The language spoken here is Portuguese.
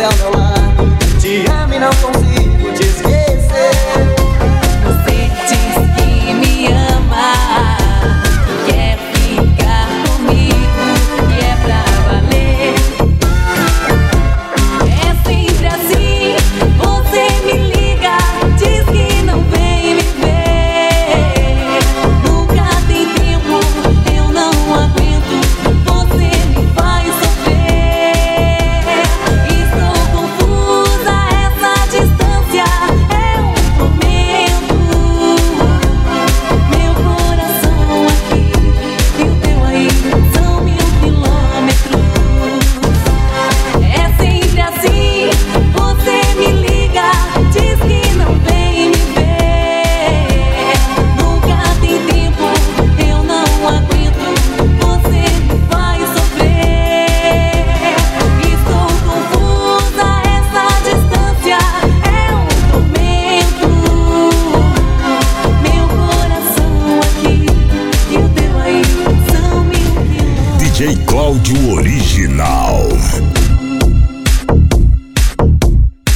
ao meu lado. Te amo e não consigo te esquecer. Você diz que me ama, quer ficar comigo, que é pra valer. É sempre assim, você me liga, diz que não vem me ver. Nunca tem tempo, eu não aguento, você me faz sofrer. Estou confusa, essa distância é um tormento. Meu coração aqui e o teu aí são 1000 quilômetros. É sempre assim, você me liga, diz que não vem me ver. Nunca tem tempo, eu não aguento, você me faz sofrer. Estou confusa, essa distância é um tormento. Meu coração aqui e o teu aí são 1000 quilômetros. DJ Cláudio Original.